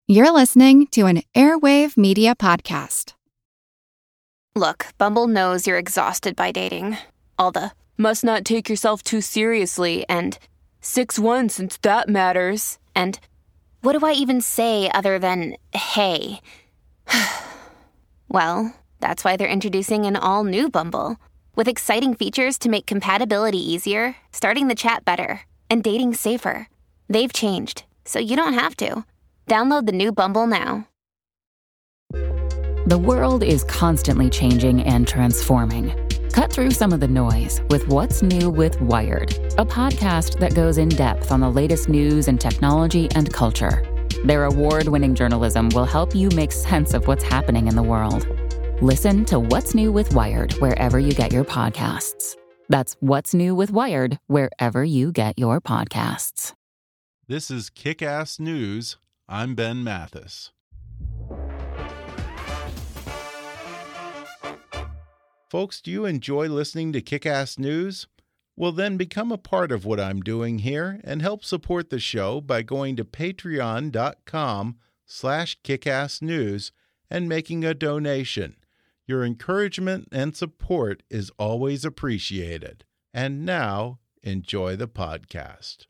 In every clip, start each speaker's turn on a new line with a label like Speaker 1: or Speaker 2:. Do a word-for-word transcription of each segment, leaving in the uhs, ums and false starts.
Speaker 1: You're listening to an Airwave Media Podcast.
Speaker 2: Look, Bumble knows you're exhausted by dating. All the must not take yourself too seriously and six one since that matters. And what do I even say other than hey? Well, that's why they're introducing an all-new Bumble with exciting features to make compatibility easier, starting the chat better, and dating safer. They've changed, so you don't have to. Download the new Bumble now.
Speaker 3: The world is constantly changing and transforming. Cut through some of the noise with What's New with Wired, a podcast that goes in depth on the latest news and technology and culture. Their award-winning journalism will help you make sense of what's happening in the world. Listen to What's New with Wired wherever you get your podcasts. That's What's New with Wired wherever you get your podcasts.
Speaker 4: This is Kick-Ass News. I'm Ben Mathis. Folks, do you enjoy listening to Kick-Ass News? Well, then become a part of what I'm doing here and help support the show by going to patreon.com slash kickassnews and making a donation. Your encouragement and support is always appreciated. And now, enjoy the podcast.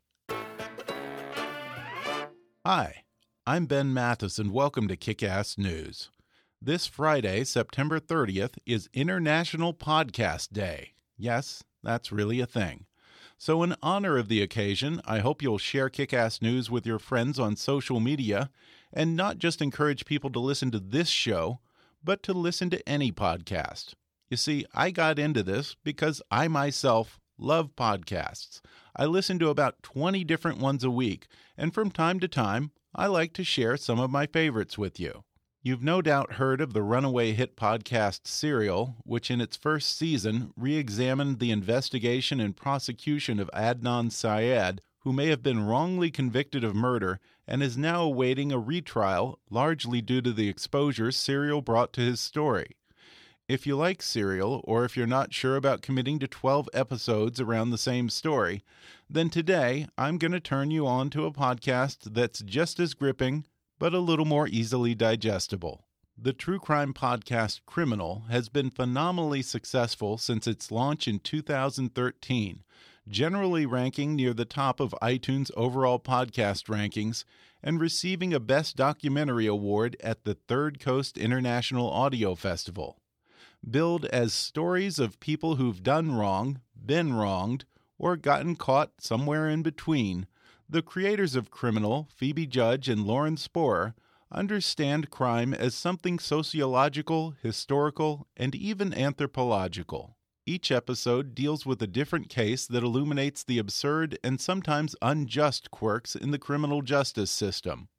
Speaker 4: Hi, I'm Ben Mathis, and welcome to Kick-Ass News. This Friday, September thirtieth, is International Podcast Day. Yes, that's really a thing. So in honor of the occasion, I hope you'll share Kick-Ass News with your friends on social media, and not just encourage people to listen to this show, but to listen to any podcast. You see, I got into this because I myself love podcasts. I listen to about twenty different ones a week, and from time to time, I like to share some of my favorites with you. You've no doubt heard of the runaway hit podcast Serial, which in its first season re-examined the investigation and prosecution of Adnan Syed, who may have been wrongly convicted of murder and is now awaiting a retrial, largely due to the exposure Serial brought to his story. If you like Serial, or if you're not sure about committing to twelve episodes around the same story, then today I'm going to turn you on to a podcast that's just as gripping, but a little more easily digestible. The true crime podcast Criminal has been phenomenally successful since its launch in two thousand thirteen, generally ranking near the top of iTunes' overall podcast rankings and receiving a Best Documentary Award at the Third Coast International Audio Festival. Billed as stories of people who've done wrong, been wronged, or gotten caught somewhere in between, the creators of Criminal, Phoebe Judge and Lauren Spohrer, understand crime as something sociological, historical, and even anthropological. Each episode deals with a different case that illuminates the absurd and sometimes unjust quirks in the criminal justice system.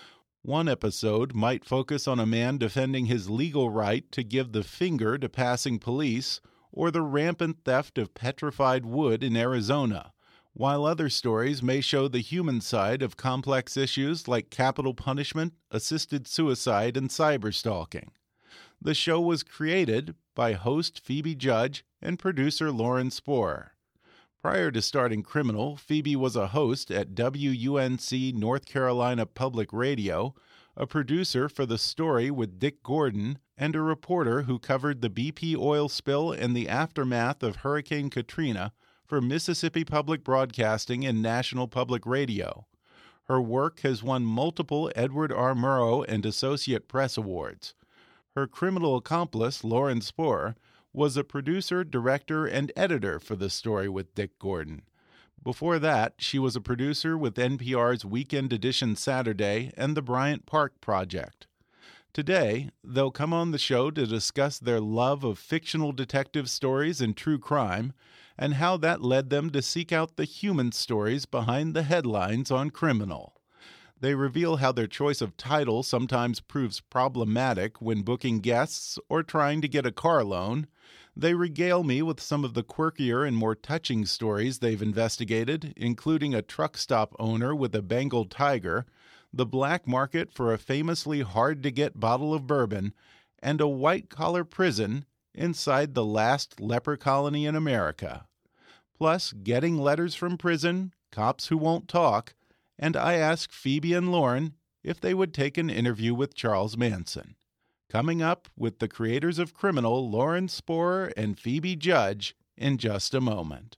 Speaker 4: One episode might focus on a man defending his legal right to give the finger to passing police, or the rampant theft of petrified wood in Arizona, while other stories may show the human side of complex issues like capital punishment, assisted suicide, and cyberstalking. The show was created by host Phoebe Judge and producer Lauren Spohrer. Prior to starting Criminal, Phoebe was a host at W U N C North Carolina Public Radio, a producer for The Story with Dick Gordon, and a reporter who covered the B P oil spill and the aftermath of Hurricane Katrina for Mississippi Public Broadcasting and National Public Radio. Her work has won multiple Edward R. Murrow and Associate Press Awards. Her criminal accomplice, Lauren Spohrer, was a producer, director, and editor for The Story with Dick Gordon. Before that, she was a producer with N P R's Weekend Edition Saturday and the Bryant Park Project. Today, they'll come on the show to discuss their love of fictional detective stories and true crime, and how that led them to seek out the human stories behind the headlines on Criminal. They reveal how their choice of title sometimes proves problematic when booking guests or trying to get a car loan. They regale me with some of the quirkier and more touching stories they've investigated, including a truck stop owner with a Bengal tiger, the black market for a famously hard-to-get bottle of bourbon, and a white-collar prison inside the last leper colony in America. Plus, getting letters from prison, cops who won't talk, and I ask Phoebe and Lauren if they would take an interview with Charles Manson. Coming up with the creators of Criminal, Lauren Spohrer and Phoebe Judge, in just a moment.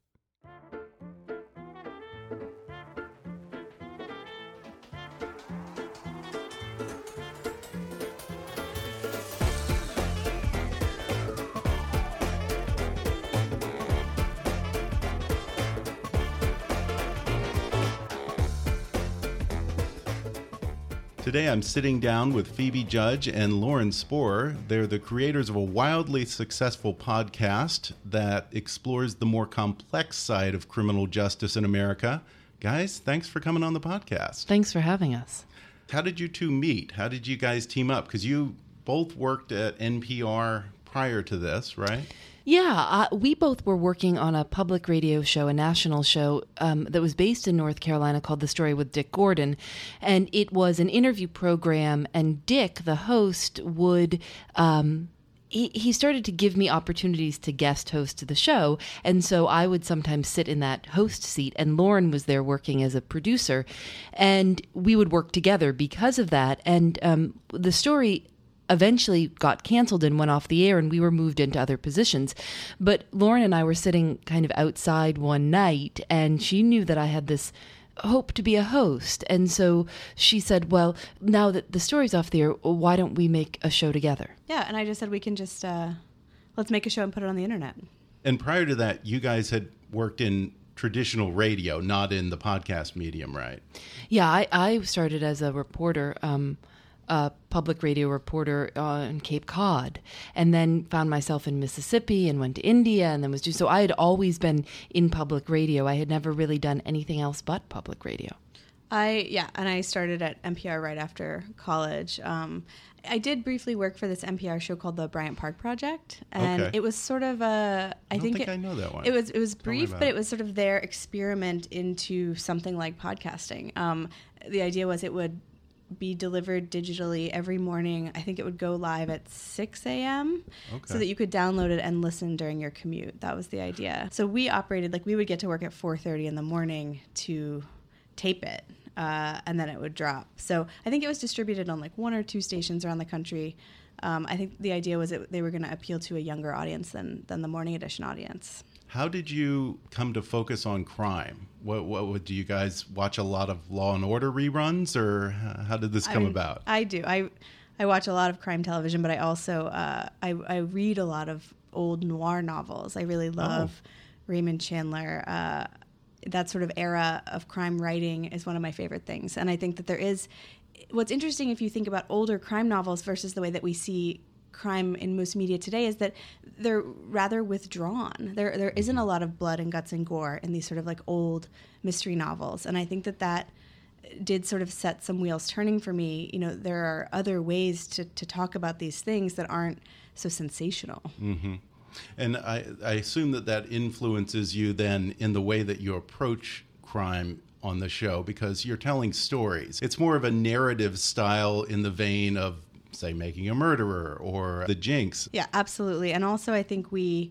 Speaker 4: Today I'm sitting down with Phoebe Judge and Lauren Spohrer. They're the creators of a wildly successful podcast that explores the more complex side of criminal justice in America. Guys, thanks for coming on the podcast.
Speaker 5: Thanks for having us.
Speaker 4: How did you two meet? How did you guys team up? Because you both worked at N P R prior to this, right?
Speaker 5: Yeah, uh, we both were working on a public radio show, a national show um, that was based in North Carolina called The Story with Dick Gordon. And it was an interview program, and Dick, the host, would... Um, He, he started to give me opportunities to guest host the show, and so I would sometimes sit in that host seat, and Lauren was there working as a producer, and we would work together because of that. And um, the story eventually got canceled and went off the air, and we were moved into other positions. But Lauren and I were sitting kind of outside one night, and she knew that I had this hope to be a host. And so she said, well, now that the story's off the air, why don't we make a show together?
Speaker 6: Yeah, and I just said we can just, uh, let's make a show and put it on the internet.
Speaker 4: And prior to that, you guys had worked in traditional radio, not in the podcast medium, right?
Speaker 5: Yeah, I, I started as a reporter, um, a public radio reporter on Cape Cod, and then found myself in Mississippi and went to India, and then was just, so I had always been in public radio. I had never really done anything else but public radio.
Speaker 6: I, yeah, and I started at N P R right after college. Um, I did briefly work for this N P R show called the Bryant Park Project, and
Speaker 4: okay.
Speaker 6: It was sort of a, I,
Speaker 4: I don't
Speaker 6: think,
Speaker 4: think
Speaker 6: it,
Speaker 4: I know that one.
Speaker 6: It was, it was brief, but
Speaker 4: it.
Speaker 6: it was sort of their experiment into something like podcasting. Um, the idea was it would be delivered digitally every morning. I think it would go live at six a.m.
Speaker 4: Okay.
Speaker 6: so that you could download it and listen during your commute. That was the idea. So we operated, like we would get to work at four thirty in the morning to tape it, uh, and then it would drop. So I think it was distributed on like one or two stations around the country. Um, I think the idea was that they were going to appeal to a younger audience than, than the morning edition audience.
Speaker 4: How did you come to focus on crime? What, what, what do you guys watch a lot of Law and Order reruns, or how did this come
Speaker 6: I mean,
Speaker 4: about?
Speaker 6: I do. I I watch a lot of crime television, but I also uh, I, I read a lot of old noir novels. I really love oh. Raymond Chandler. Uh, that sort of era of crime writing is one of my favorite things, and I think that there is. What's interesting if you think about older crime novels versus the way that we see crime in most media today is that they're rather withdrawn. There there isn't a lot of blood and guts and gore in these sort of like old mystery novels. And I think that that did sort of set some wheels turning for me. You know, there are other ways to, to talk about these things that aren't so sensational.
Speaker 4: Mm-hmm. And I, I assume that that influences you then in the way that you approach crime on the show, because you're telling stories. It's more of a narrative style in the vein of, say, Making a Murderer or The Jinx.
Speaker 6: Yeah, absolutely. And also I think we,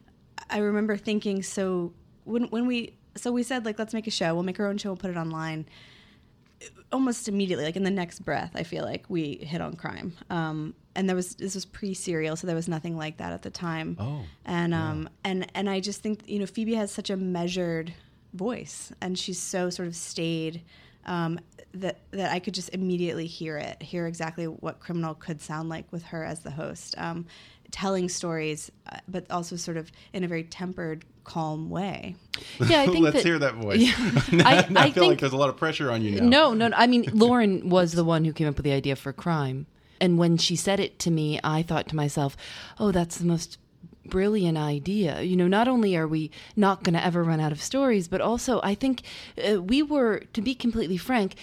Speaker 6: I remember thinking, so when when we, so we said, like, let's make a show, we'll make our own show, we'll put it online. Almost immediately, like in the next breath, I feel like we hit on crime. Um, and there was, this was pre-Serial, so there was nothing like that at the time.
Speaker 4: Oh.
Speaker 6: And,
Speaker 4: yeah.
Speaker 6: um, and, and I just think, you know, Phoebe has such a measured voice, and she's so sort of staid, um, that that I could just immediately hear it, hear exactly what Criminal could sound like with her as the host, um, telling stories, uh, but also sort of in a very tempered, calm way.
Speaker 5: Yeah, I think
Speaker 4: Let's
Speaker 5: that,
Speaker 4: hear that voice.
Speaker 5: Yeah,
Speaker 4: I,
Speaker 5: I,
Speaker 4: I
Speaker 5: I
Speaker 4: feel
Speaker 5: think,
Speaker 4: like there's a lot of pressure on you now.
Speaker 5: No, no, I mean, Lauren was the one who came up with the idea for crime. And when she said it to me, I thought to myself, oh, that's the most brilliant idea. You know, not only are we not going to ever run out of stories, but also I think uh, we were, to be completely frank,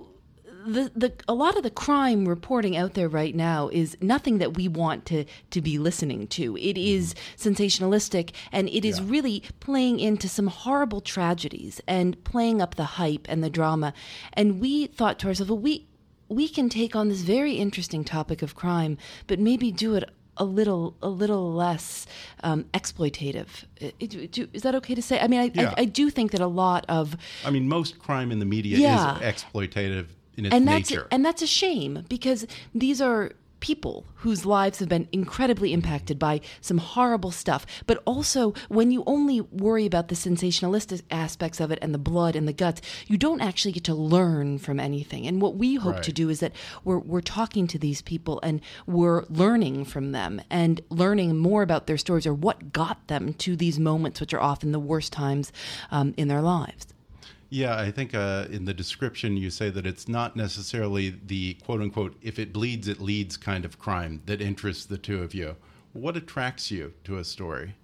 Speaker 5: the the a lot of the crime reporting out there right now is nothing that we want to to be listening to. It is sensationalistic, and it is
Speaker 4: Yeah.
Speaker 5: really playing into some horrible tragedies and playing up the hype and the drama. And we thought to ourselves, well, we we can take on this very interesting topic of crime, but maybe do it a little, a little less um, exploitative. Is that okay to say? I mean, I,
Speaker 4: Yeah.
Speaker 5: I, I do think that a lot of
Speaker 4: I mean, most crime in the media
Speaker 5: Yeah.
Speaker 4: is exploitative in its
Speaker 5: and that's
Speaker 4: nature.
Speaker 5: and that's a shame, because these are people whose lives have been incredibly impacted by some horrible stuff. But also, when you only worry about the sensationalistic aspects of it and the blood and the guts, you don't actually get to learn from anything. And what we hope
Speaker 4: Right.
Speaker 5: to do is that we're we're talking to these people and we're learning from them and learning more about their stories, or what got them to these moments, which are often the worst times um, in their lives.
Speaker 4: Yeah, I think uh, in the description you say that it's not necessarily the quote-unquote, if it bleeds, it leads kind of crime that interests the two of you. What attracts you to a story?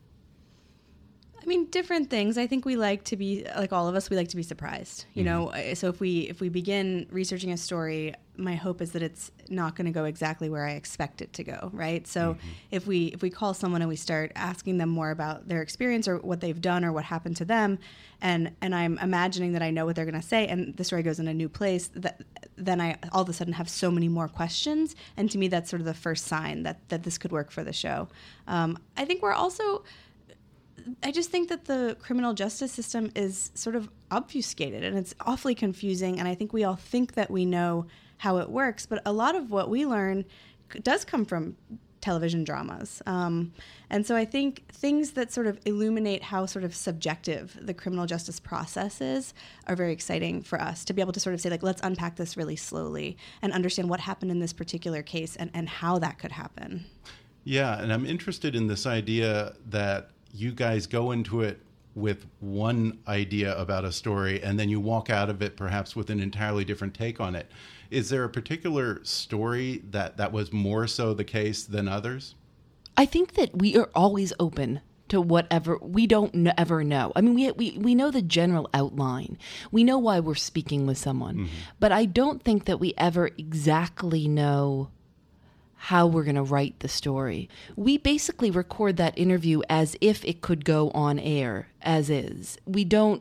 Speaker 6: I mean, different things. I think we like to be, like all of us, we like to be surprised. You mm-hmm. know, so if we if we begin researching a story, my hope is that it's not going to go exactly where I expect it to go, right? So mm-hmm. if we if we call someone and we start asking them more about their experience or what they've done or what happened to them, and and I'm imagining that I know what they're going to say, and the story goes in a new place, that then I all of a sudden have so many more questions, and to me that's sort of the first sign that that this could work for the show. Um, I think we're also I just think that the criminal justice system is sort of obfuscated, and it's awfully confusing, and I think we all think that we know how it works, but a lot of what we learn does come from television dramas. Um, and so I think things that sort of illuminate how sort of subjective the criminal justice process is are very exciting for us to be able to sort of say, like, let's unpack this really slowly and understand what happened in this particular case and, and how that could happen.
Speaker 4: Yeah, and I'm interested in this idea that you guys go into it with one idea about a story and then you walk out of it perhaps with an entirely different take on it. Is there a particular story that, that was more so the case than others?
Speaker 5: I think that we are always open to whatever. We don't kn- ever know. I mean, we, we we know the general outline. We know why we're speaking with someone. Mm-hmm. But I don't think that we ever exactly know how we're going to write the story. We basically record that interview as if it could go on air as is. We don't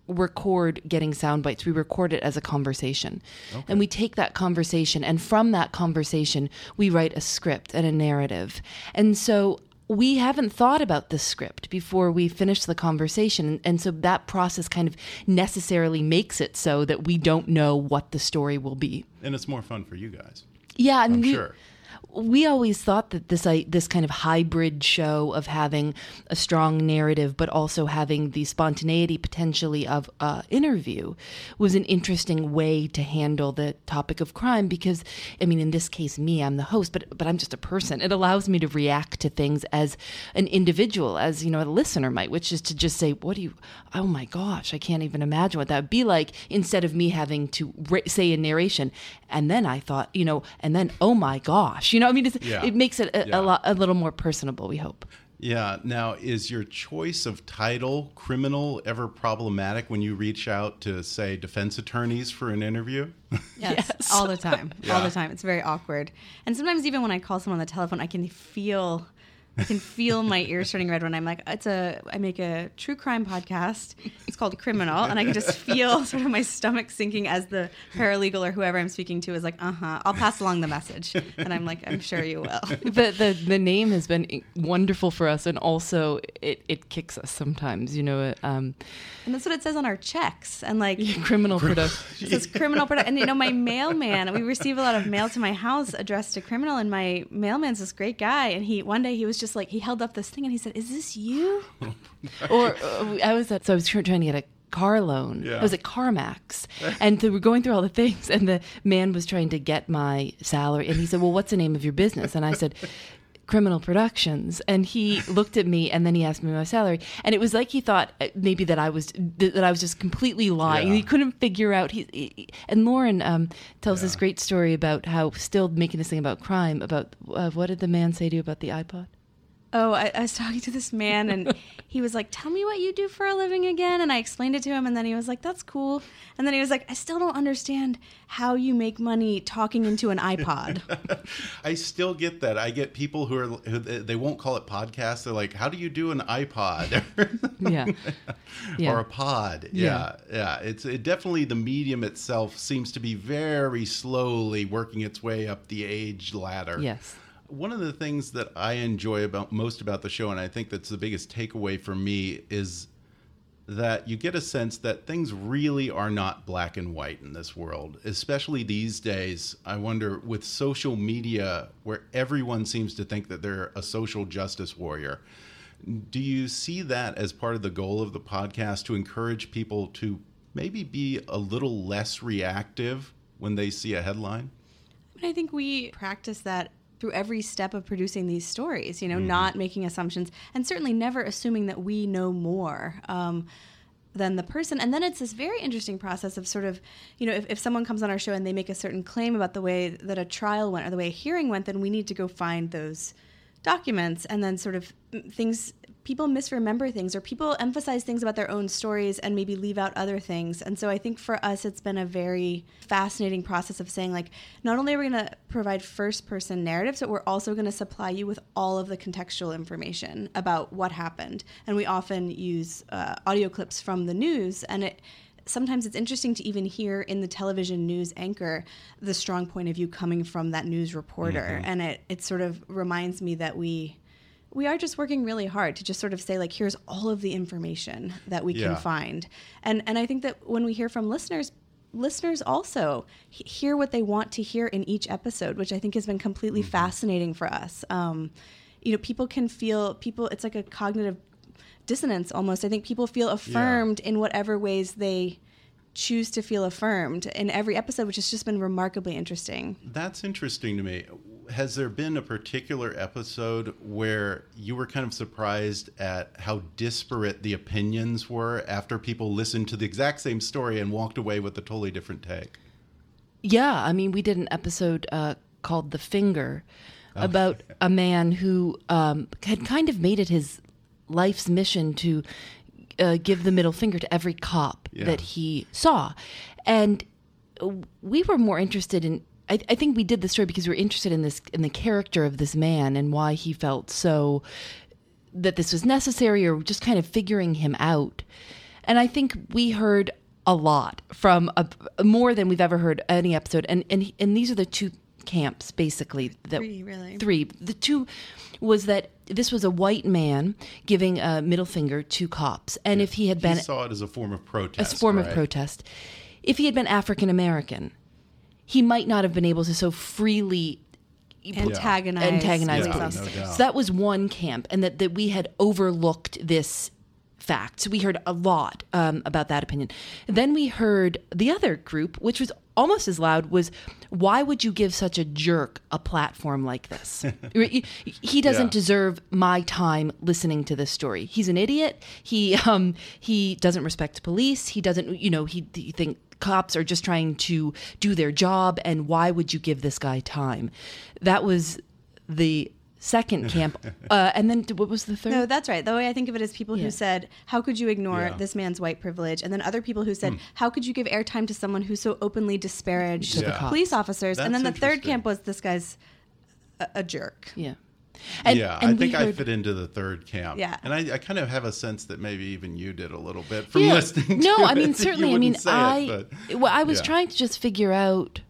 Speaker 5: record getting sound bites. We record it as a conversation. Okay. And we take that conversation, and from that conversation, we write a script and a narrative. And so we haven't thought about the script before we finish the conversation. And so that process kind of necessarily makes it so that we don't know what the story will be.
Speaker 4: And it's more fun for you guys.
Speaker 5: Yeah, I mean,
Speaker 4: I'm
Speaker 5: we,
Speaker 4: sure.
Speaker 5: We always thought that this uh, this kind of hybrid show of having a strong narrative but also having the spontaneity potentially of uh, interview was an interesting way to handle the topic of crime, because, I mean, in this case, me, I'm the host, but but I'm just a person. It allows me to react to things as an individual, as, you know, a listener might, which is to just say, what do you, oh my gosh, I can't even imagine what that would be like, instead of me having to ra- say a narration, and then I thought, you know, and then, oh my gosh, you know, I mean, it's,
Speaker 4: yeah.
Speaker 5: it makes it a,
Speaker 4: yeah.
Speaker 5: a, lot, a little more personable, we hope.
Speaker 4: Yeah. Now, is your choice of title, criminal, ever problematic when you reach out to, say, defense attorneys for an interview?
Speaker 6: Yes, yes. all the time. Yeah. All the time. It's very awkward. And sometimes even when I call someone on the telephone, I can feel... I can feel my ears turning red when I'm like, it's a, I make a true crime podcast. It's called Criminal. And I can just feel sort of my stomach sinking as the paralegal or whoever I'm speaking to is like, uh-huh, I'll pass along the message. And I'm like, I'm sure you will.
Speaker 5: The, the, the name has been wonderful for us. And also it, it kicks us sometimes, you know. Um,
Speaker 6: and that's what it says on our checks. And like.
Speaker 5: Criminal production.
Speaker 6: It says criminal production. And you know, my mailman, we receive a lot of mail to my house addressed to criminal. And my mailman's this great guy. And he, one day he was just like, he held up this thing and he said, is this you? Or uh, I was at, so I was trying to get a car loan.
Speaker 4: Yeah.
Speaker 5: I was at CarMax, and we were going through all the things, and the man was trying to get my salary, and he said, well, what's the name of your business? And I said, Criminal Productions. And he looked at me, and then he asked me my salary, and it was like he thought maybe that I was that I was just completely lying.
Speaker 4: Yeah.
Speaker 5: He couldn't figure out. He, he and Lauren um, tells yeah. this great story about how, still making this thing about crime, about uh, what did the man say to you about the iPod?
Speaker 6: Oh, I, I was talking to this man, and he was like, tell me what you do for a living again. And I explained it to him, and then he was like, that's cool. And then he was like, I still don't understand how you make money talking into an iPod.
Speaker 4: I still get that. I get people who are, who, they won't call it podcasts. They're like, how do you do an iPod?
Speaker 5: yeah. yeah.
Speaker 4: Or a pod. Yeah. Yeah. yeah. It's it definitely, the medium itself seems to be very slowly working its way up the age ladder.
Speaker 5: Yes.
Speaker 4: One of the things that I enjoy about most about the show, and I think that's the biggest takeaway for me, is that you get a sense that things really are not black and white in this world, especially these days. I wonder, with social media, where everyone seems to think that they're a social justice warrior, do you see that as part of the goal of the podcast, to encourage people to maybe be a little less reactive when they see a headline?
Speaker 6: I think we practice that through every step of producing these stories, you know, mm-hmm. not making assumptions, and certainly never assuming that we know more um, than the person. And then it's this very interesting process of sort of, you know, if, if someone comes on our show and they make a certain claim about the way that a trial went or the way a hearing went, then we need to go find those documents, and then sort of things, people misremember things, or people emphasize things about their own stories and maybe leave out other things. And so I think for us, it's been a very fascinating process of saying, like, not only are we going to provide first person narratives, but we're also going to supply you with all of the contextual information about what happened. And we often use uh, audio clips from the news, and it sometimes it's interesting to even hear in the television news anchor the strong point of view coming from that news reporter. Mm-hmm. And it, it sort of reminds me that we we are just working really hard to just sort of say, like, here's all of the information that we yeah. can find. And and I think that when we hear from listeners, listeners also he- hear what they want to hear in each episode, which I think has been completely mm-hmm. fascinating for us. Um, you know, people can feel, people, it's like a cognitive dissonance almost. I think people feel affirmed yeah. in whatever ways they choose to feel affirmed in every episode, which has just been remarkably interesting.
Speaker 4: That's interesting to me. Has there been a particular episode where you were kind of surprised at how disparate the opinions were after people listened to the exact same story and walked away with a totally different take?
Speaker 5: Yeah, I mean, we did an episode uh, called The Finger oh. about a man who um, had kind of made it his life's mission to uh, give the middle finger to every cop yeah. that he saw. And we were more interested in, I, I think we did the story because we were interested in this, in the character of this man and why he felt so, that this was necessary, or just kind of figuring him out. And I think we heard a lot from a, more than we've ever heard any episode. And, and, and these are the two camps, basically. That,
Speaker 6: three, really.
Speaker 5: Three. The two was that this was a white man giving a middle finger to cops. And yeah. if he had been...
Speaker 4: He saw it as a form of protest,
Speaker 5: A form
Speaker 4: right?
Speaker 5: of protest. If he had been African American, he might not have been able to so freely
Speaker 6: antagonize,
Speaker 5: antagonize
Speaker 6: yeah,
Speaker 5: police.
Speaker 4: No doubt.
Speaker 5: So that was one camp, and that, that we had overlooked this fact. So we heard a lot um, about that opinion. Then we heard the other group, which was almost as loud, was, why would you give such a jerk a platform like this? He doesn't yeah. deserve my time listening to this story. He's an idiot. He um, he doesn't respect police. He doesn't, you know, he, he think cops are just trying to do their job, and why would you give this guy time? That was the second camp. Uh, and then what was the third?
Speaker 6: No, that's right. The way I think of it is people
Speaker 5: yeah.
Speaker 6: who said, how could you ignore
Speaker 4: yeah.
Speaker 6: this man's white privilege? And then other people who said,
Speaker 4: hmm.
Speaker 6: how could you give airtime to someone who so openly disparaged
Speaker 5: To the cops.
Speaker 6: police officers?
Speaker 4: That's
Speaker 6: and then the third
Speaker 4: interesting.
Speaker 6: camp was, this guy's a, a jerk.
Speaker 5: Yeah. And,
Speaker 4: yeah,
Speaker 5: and
Speaker 4: I think
Speaker 5: heard,
Speaker 4: I fit into the third camp.
Speaker 6: Yeah.
Speaker 4: And I, I kind of have a sense that maybe even you did a little bit from
Speaker 5: yeah.
Speaker 4: listening
Speaker 5: no,
Speaker 4: to
Speaker 5: I mean,
Speaker 4: it.
Speaker 5: certainly.
Speaker 4: You
Speaker 5: I mean,
Speaker 4: wouldn't say
Speaker 5: I,
Speaker 4: it, but,
Speaker 5: well, I was
Speaker 4: yeah.
Speaker 5: trying to just figure out.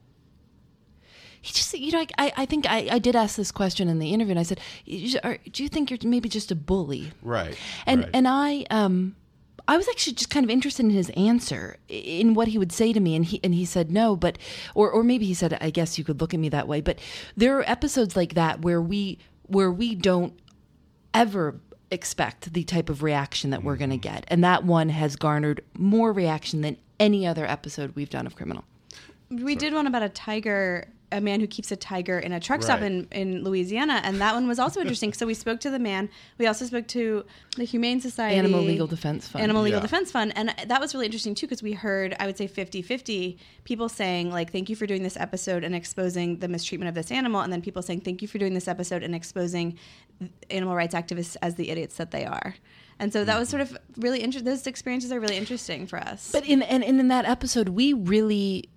Speaker 5: He just, you know, I, I think I, I did ask this question in the interview, and I said, do you think you're maybe just a bully?
Speaker 4: Right.
Speaker 5: And
Speaker 4: right.
Speaker 5: and I um I was actually just kind of interested in his answer, in what he would say to me, and he and he said no, but or or maybe he said, I guess you could look at me that way, but there are episodes like that where we where we don't ever expect the type of reaction that we're going to get, and that one has garnered more reaction than any other episode we've done of Criminal.
Speaker 6: We
Speaker 4: Sorry.
Speaker 6: did one about a tiger, a man who keeps a tiger in a truck stop
Speaker 4: Right.
Speaker 6: in, in Louisiana, and that one was also interesting. So we spoke to the man. We also spoke to the Humane Society.
Speaker 5: Animal Legal Defense Fund.
Speaker 6: Animal Legal
Speaker 4: Yeah.
Speaker 6: Defense Fund. And that was really interesting, too, because we heard, I would say fifty-fifty, people saying, like, thank you for doing this episode and exposing the mistreatment of this animal, and then people saying, thank you for doing this episode and exposing animal rights activists as the idiots that they are. And so that was sort of really interesting. Those experiences are really interesting for us.
Speaker 5: But in and, and in that episode, we really...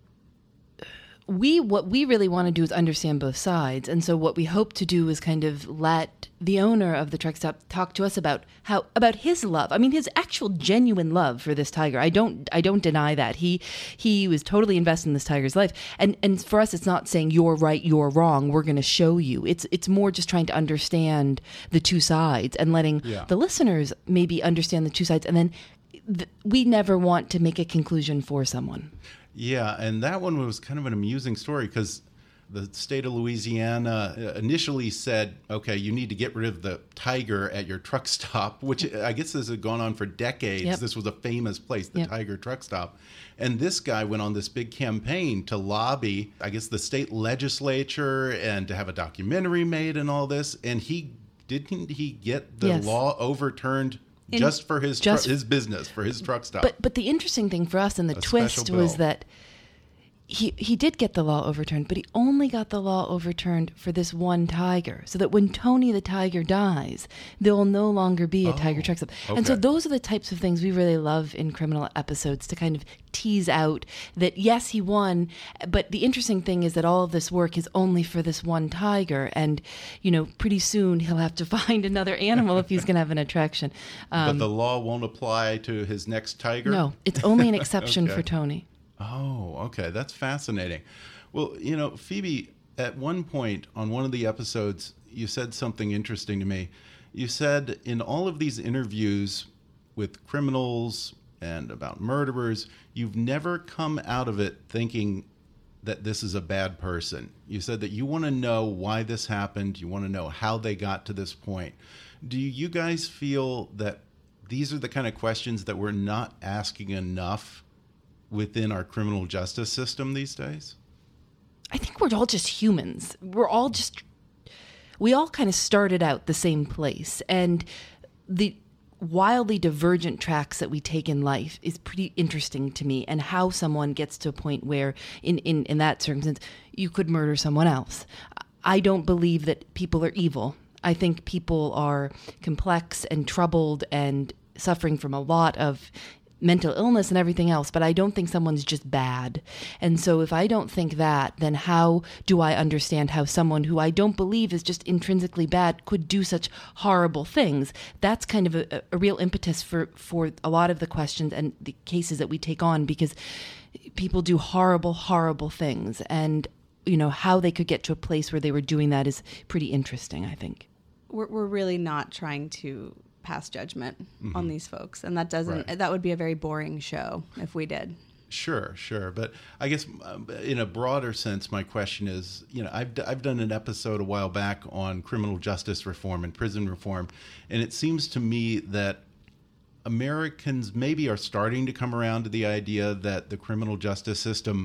Speaker 5: We what we really want to do is understand both sides, and so what we hope to do is kind of let the owner of the truck stop talk to us about how about his love. I mean, his actual genuine love for this tiger. I don't I don't deny that he he was totally invested in this tiger's life, and and for us, it's not saying you're right, you're wrong. We're going to show you. It's it's more just trying to understand the two sides and letting
Speaker 4: Yeah.
Speaker 5: the listeners maybe understand the two sides, and then th- we never want to make a conclusion for someone.
Speaker 4: Yeah, and that one was kind of an amusing story because the state of Louisiana initially said, okay, you need to get rid of the tiger at your truck stop, which I guess this had gone on for decades.
Speaker 5: Yep.
Speaker 4: This was a famous place, the
Speaker 5: Yep.
Speaker 4: Tiger truck stop. And this guy went on this big campaign to lobby, I guess, the state legislature and to have a documentary made and all this. And he didn't he get the
Speaker 5: Yes.
Speaker 4: law overturned
Speaker 6: In-
Speaker 4: just for his
Speaker 5: just-
Speaker 4: tru- his business, for his truck stop?
Speaker 5: But but the interesting thing for us and the
Speaker 4: A
Speaker 5: twist
Speaker 4: special
Speaker 5: was
Speaker 4: bill.
Speaker 5: that he he did get the law overturned, but he only got the law overturned for this one tiger, so that when Tony the tiger dies, there will no longer be a
Speaker 4: Oh,
Speaker 5: tiger truck stop. And so
Speaker 4: okay.
Speaker 5: those are the types of things we really love in criminal episodes, to kind of tease out that yes, he won, but the interesting thing is that all of this work is only for this one tiger, and you know, pretty soon he'll have to find another animal if he's going to have an attraction.
Speaker 4: but
Speaker 5: Um,
Speaker 4: the law won't apply to his next tiger?
Speaker 5: no, it's only an exception
Speaker 4: Okay.
Speaker 5: for Tony.
Speaker 4: Oh, okay. That's fascinating. Well, you know, Phoebe, at one point on one of the episodes, you said something interesting to me. You said in all of these interviews with criminals and about murderers, you've never come out of it thinking that this is a bad person. You said that you want to know why this happened. You want to know how they got to this point. Do you guys feel that these are the kind of questions that we're not asking enough within our criminal justice system these days?
Speaker 5: I think we're all just humans. We're all just, we all kind of started out the same place. And the wildly divergent tracks that we take in life is pretty interesting to me, and how someone gets to a point where, in, in, in that circumstance, you could murder someone else. I don't believe that people are evil. I think people are complex and troubled and suffering from a lot of mental illness and everything else, but I don't think someone's just bad. And so if I don't think that, then how do I understand how someone who I don't believe is just intrinsically bad could do such horrible things? That's kind of a, a real impetus for, for a lot of the questions and the cases that we take on, because people do horrible, horrible things. And, you know, how they could get to a place where they were doing that is pretty interesting, I think.
Speaker 6: We're, we're really not trying to pass judgment
Speaker 4: Mm-hmm.
Speaker 6: on these folks, and that doesn't
Speaker 4: Right.
Speaker 6: that would be a very boring show if we did.
Speaker 4: Sure, sure. But I guess um, in a broader sense, my question is, you know, I've, d- I've done an episode a while back on criminal justice reform and prison reform, and it seems to me that Americans maybe are starting to come around to the idea that the criminal justice system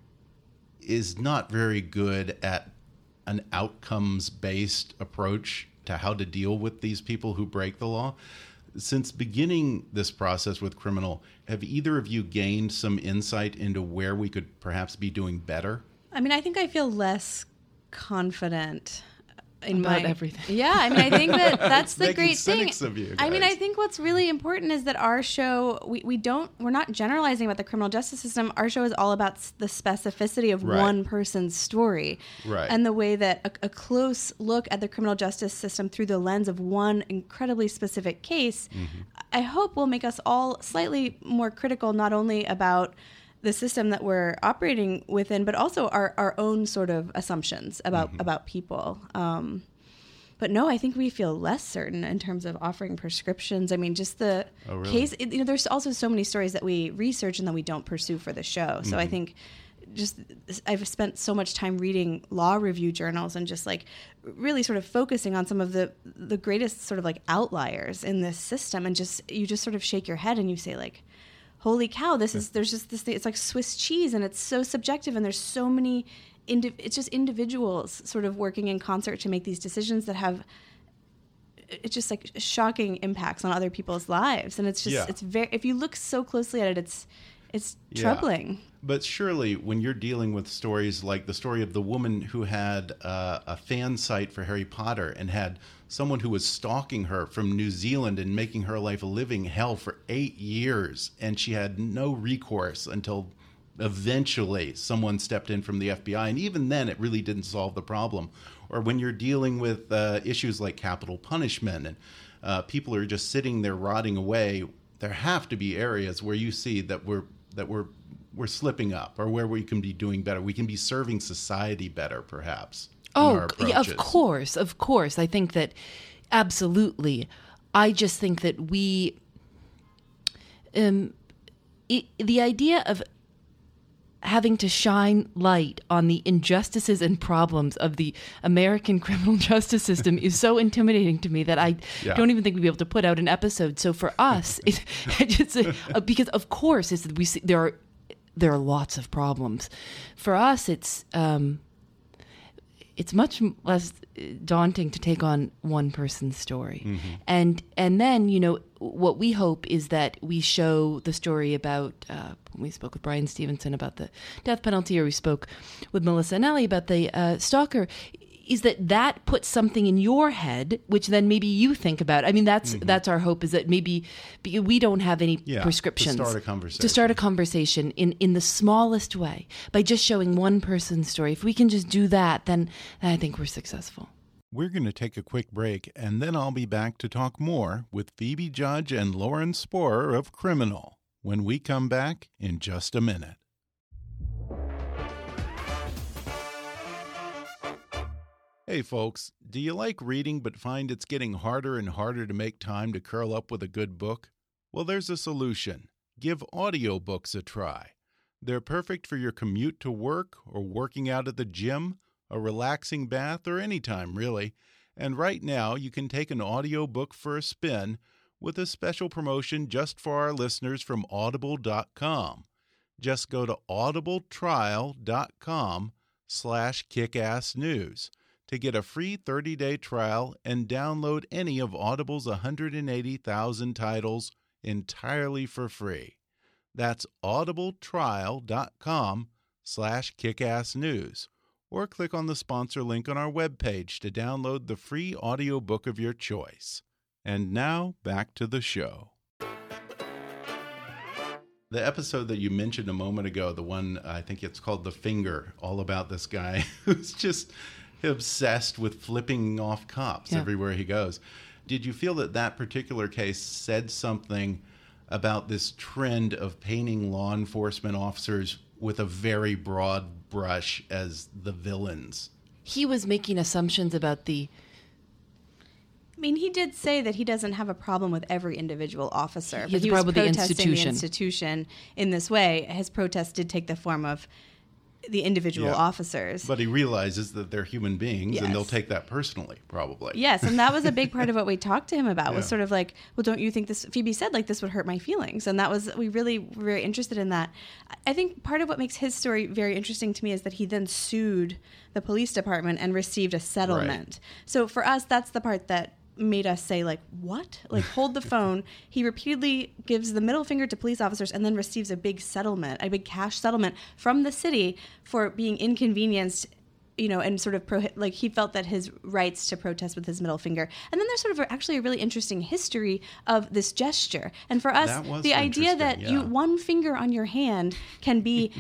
Speaker 4: is not very good at an outcomes-based approach to how to deal with these people who break the law. Since beginning this process with criminal, have either of you gained some insight into where we could perhaps be doing better?
Speaker 6: I mean, I think I feel less confident in
Speaker 5: About
Speaker 6: my
Speaker 5: everything.
Speaker 6: Yeah, I mean, I think that that's the
Speaker 4: Making
Speaker 6: great thing.
Speaker 4: cynics of you
Speaker 6: I mean,
Speaker 4: guys.
Speaker 6: I think what's really important is that our show we, we don't we're not generalizing about the criminal justice system. Our show is all about s- the specificity of
Speaker 4: Right.
Speaker 6: one person's story,
Speaker 4: Right.
Speaker 6: and the way that a, a close look at the criminal justice system through the lens of one incredibly specific case,
Speaker 4: Mm-hmm.
Speaker 6: I hope will make us all slightly more critical, not only about the system that we're operating within, but also our, our own sort of assumptions about
Speaker 4: Mm-hmm.
Speaker 6: about people. Um, but no, I think we feel less certain in terms of offering prescriptions. I mean, just the
Speaker 4: Oh, really?
Speaker 6: case. It, you know, there's also so many stories that we research and that we don't pursue for the show. So I
Speaker 4: Mm-hmm.
Speaker 6: think just I've spent so much time reading law review journals and just like really sort of focusing on some of the the greatest sort of like outliers in this system, and just you just sort of shake your head and you say like, holy cow, this is there's just this thing, it's like Swiss cheese, and it's so subjective, and there's so many indi- it's just individuals sort of working in concert to make these decisions that have it's just like shocking impacts on other people's lives. And it's just
Speaker 4: Yeah.
Speaker 6: it's very if you look so closely at it, it's it's
Speaker 4: Yeah.
Speaker 6: troubling.
Speaker 4: But surely when you're dealing with stories like the story of the woman who had uh, a fan site for Harry Potter and had someone who was stalking her from New Zealand and making her life a living hell for eight years, and she had no recourse until eventually someone stepped in from the F B I, and even then it really didn't solve the problem. Or when you're dealing with uh, issues like capital punishment and uh, people are just sitting there rotting away, there have to be areas where you see that we're that we're we're slipping up, or where we can be doing better. We can be serving society better, perhaps. in
Speaker 5: Oh,
Speaker 4: our
Speaker 5: yeah, of
Speaker 4: approaches.
Speaker 5: course, of course. I think that absolutely. I just think that we um, it, the idea of having to shine light on the injustices and problems of the American criminal justice system is so intimidating to me that I yeah. don't even think we'd be able to put out an episode. So for us, it, it just, uh, because of course it's, we see, there are there are lots of problems. For us, it's um, it's much less daunting to take on one person's story, mm-hmm. and and then you know what we hope is that we show the story about. Uh, we spoke with Brian Stevenson about the death penalty, or we spoke with Melissa Anelli about the uh, stalker. Is that that puts something in your head, which then maybe you think about. I mean, that's mm-hmm. that's our hope, is that maybe because we don't have any yeah, prescriptions
Speaker 4: to start a conversation.
Speaker 5: To start a conversation in, in the smallest way by just showing one person's story. If we can just do that, then, then I think we're successful.
Speaker 4: We're going to take a quick break, and then I'll be back to talk more with Phoebe Judge and Lauren Sporer of Criminal when we come back in just a minute. Hey folks, do you like reading but find it's getting harder and harder to make time to curl up with a good book? Well, there's a solution. Give audiobooks a try. They're perfect for your commute to work or working out at the gym, a relaxing bath, or any time really. And right now, you can take an audiobook for a spin with a special promotion just for our listeners from audible dot com. Just go to audibletrial.com slash kickassnews. to get a free thirty-day trial and download any of Audible's one hundred eighty thousand titles entirely for free. That's audibletrial.com slash kickassnews. Or click on the sponsor link on our webpage to download the free audiobook of your choice. And now, back to the show. The episode that you mentioned a moment ago, the one, I think it's called The Finger, all about this guy who's just obsessed with flipping off cops yeah. everywhere he goes. Did you feel that that particular case said something about this trend of painting law enforcement officers with a very broad brush as the villains?
Speaker 5: He was making assumptions about the...
Speaker 6: I mean, he did say that he doesn't have a problem with every individual officer.
Speaker 5: He
Speaker 6: but he
Speaker 5: was
Speaker 6: protesting
Speaker 5: the institution.
Speaker 6: the institution in this way. His protest did take the form of the individual
Speaker 4: yeah.
Speaker 6: officers.
Speaker 4: But he realizes that they're human beings,
Speaker 6: yes.
Speaker 4: and they'll take that personally, probably.
Speaker 6: Yes, and that was a big part of what we talked to him about,
Speaker 4: yeah.
Speaker 6: was sort of like, well, don't you think this, Phoebe said, like, this would hurt my feelings? And that was, we really were very interested in that. I think part of what makes his story very interesting to me is that he then sued the police department and received a settlement. Right. So for us, that's the part that made us say, like, what? Like, hold the phone. He repeatedly gives the middle finger to police officers and then receives a big settlement, a big cash settlement from the city for being inconvenienced, you know, and sort of, pro- like, he felt that his rights to protest with his middle finger. And then there's sort of a, actually a really interesting history of this gesture. And for us, the idea that
Speaker 4: yeah.
Speaker 6: you one finger on your hand can be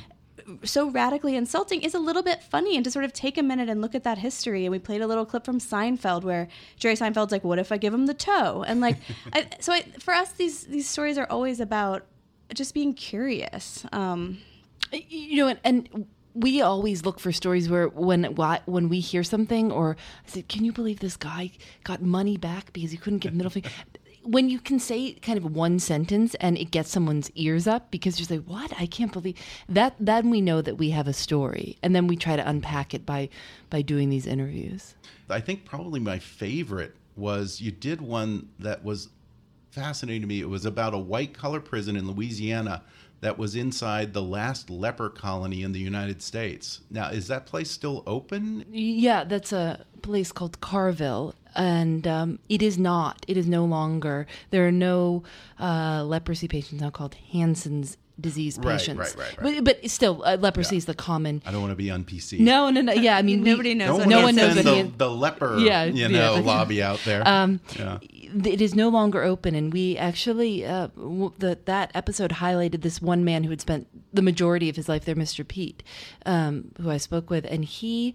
Speaker 6: so radically insulting is a little bit funny, and to sort of take a minute and look at that history. And we played a little clip from Seinfeld where Jerry Seinfeld's like, what if I give him the toe? And like, I, so I, for us, these, these stories are always about just being curious. Um,
Speaker 5: you know, and, and we always look for stories where when when we hear something, or I said, can you believe this guy got money back because he couldn't get middle finger? When you can say kind of one sentence and it gets someone's ears up because you're like, what? I can't believe that. Then we know that we have a story, and then we try to unpack it by by doing these interviews.
Speaker 4: I think probably my favorite was you did one that was fascinating to me. It was about a white-collar prison in Louisiana that was inside the last leper colony in the United States. Now, is that place still open?
Speaker 5: Yeah, that's a place called Carville. And um, it is not. It is no longer. There are no uh, leprosy patients now called Hansen's disease patients.
Speaker 4: Right, right, right. right.
Speaker 5: But, but still, uh, leprosy
Speaker 4: yeah.
Speaker 5: is the common.
Speaker 4: I don't want to be on P C.
Speaker 5: No, no, no. Yeah, I mean,
Speaker 6: nobody
Speaker 5: we,
Speaker 6: knows.
Speaker 4: Don't
Speaker 5: no one knows
Speaker 4: the,
Speaker 5: the,
Speaker 4: the leper.
Speaker 5: Yeah,
Speaker 4: you
Speaker 5: yeah,
Speaker 4: know,
Speaker 5: the,
Speaker 4: lobby out there.
Speaker 5: Um,
Speaker 4: yeah.
Speaker 5: It is no longer open, and we actually uh, the that episode highlighted this one man who had spent the majority of his life there, Mister Pete, um, who I spoke with, and he.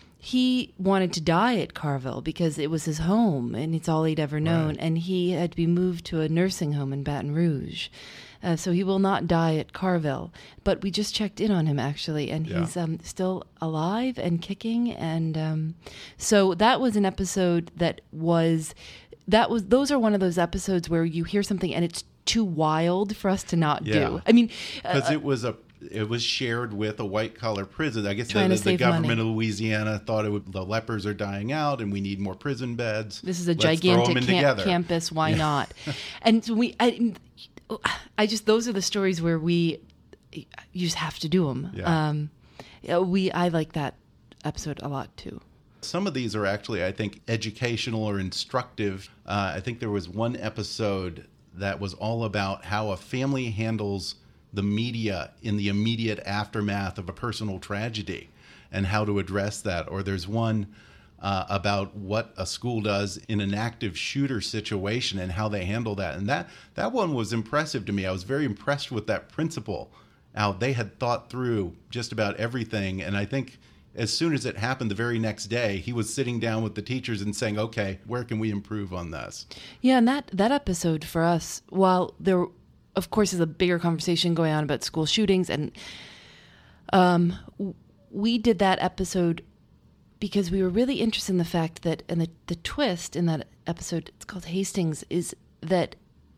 Speaker 5: He wanted to die at Carville because it was his home and it's all he'd ever known. Right. And he had to be moved to a nursing home in Baton Rouge. Uh, so he will not die at Carville. But we just checked in on him, actually, and yeah. he's um, still alive and kicking. And um, so that was an episode that was... That was. Those are one of those episodes where you hear something and it's too wild for us to not
Speaker 4: Yeah.
Speaker 5: do. I mean,
Speaker 4: Because
Speaker 5: uh,
Speaker 4: it was a it was shared with a white collar prison. I guess the,
Speaker 5: Trying to
Speaker 4: the, the
Speaker 5: save
Speaker 4: government
Speaker 5: money.
Speaker 4: of Louisiana thought it would, the lepers are dying out and we need more prison beds.
Speaker 5: this is a
Speaker 4: Let's throw 'em
Speaker 5: gigantic
Speaker 4: in
Speaker 5: camp-
Speaker 4: together.
Speaker 5: campus. Why not? And so we, I, I just those are the stories where we, you just have to do them.
Speaker 4: Yeah.
Speaker 5: Um, yeah, we, I like that episode a lot too.
Speaker 4: Some of these are actually, I think, educational or instructive. Uh, I think there was one episode that was all about how a family handles the media in the immediate aftermath of a personal tragedy and how to address that. Or there's one uh, about what a school does in an active shooter situation and how they handle that. And that, that one was impressive to me. I was very impressed with that principle, how they had thought through just about everything. And I think as soon as it happened the very next day, he was sitting down with the teachers and saying, okay, where can we improve on this?
Speaker 5: Yeah, and that, that episode for us, while there, of course, is a bigger conversation going on about school shootings, and um, we did that episode because we were really interested in the fact that, and the, the twist in that episode, it's called Hastings, is that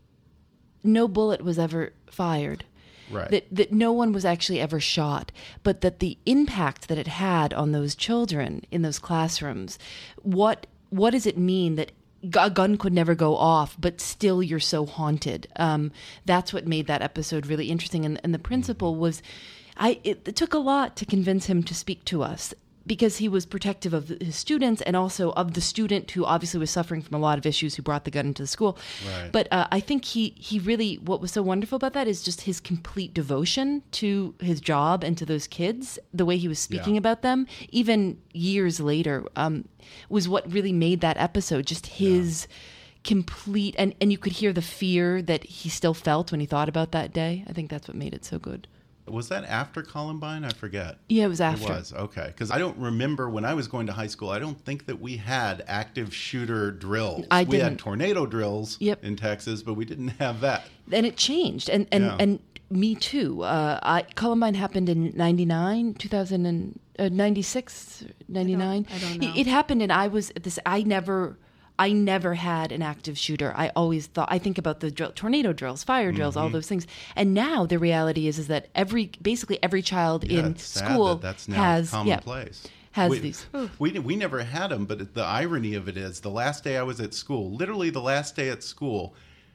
Speaker 5: no bullet was ever fired.
Speaker 4: Right.
Speaker 5: That that no one was actually ever shot, but that the impact that it had on those children in those classrooms, what what does it mean that a gun could never go off, but still you're so haunted? Um, that's what made that episode really interesting. And, and the principal was, I it, it took a lot to convince him to speak to us, because he was protective of his students and also of the student who obviously was suffering from a lot of issues who brought the gun into the school.
Speaker 4: Right.
Speaker 5: But uh, I think he, he really, what was so wonderful about that is just his complete devotion to his job and to those kids, the way he was speaking
Speaker 4: Yeah.
Speaker 5: about them, even years later, um, was what really made that episode just his complete, and, and you could hear the fear that he still felt when he thought about that day. I think that's what made it so good.
Speaker 4: Was that after Columbine? I forget.
Speaker 5: Yeah, it was after.
Speaker 4: It was, okay. Because I don't remember when I was going to high school, I don't think that we had active shooter drills.
Speaker 5: I
Speaker 4: we had
Speaker 5: didn't.
Speaker 4: tornado drills
Speaker 5: Yep.
Speaker 4: in Texas, but we didn't have that.
Speaker 5: And it changed, and and,
Speaker 4: Yeah.
Speaker 5: and me too. Uh, I, Columbine happened in ninety-nine, two thousand, and uh, ninety-six, ninety-nine.
Speaker 6: I don't- I don't know.
Speaker 5: It, it happened, and I was at this. I never, I never had an active shooter. I always thought. I think about the drill, tornado drills, fire drills,
Speaker 4: Mm-hmm.
Speaker 5: all those things. And now the reality is, is that every, basically every child
Speaker 4: Yeah,
Speaker 5: in
Speaker 4: it's sad
Speaker 5: school
Speaker 4: that that's now
Speaker 5: has, yeah,
Speaker 4: commonplace.
Speaker 5: has
Speaker 4: we,
Speaker 5: these.
Speaker 4: We, we never had them, but the irony of it is the last day I was at school, literally the last day at school,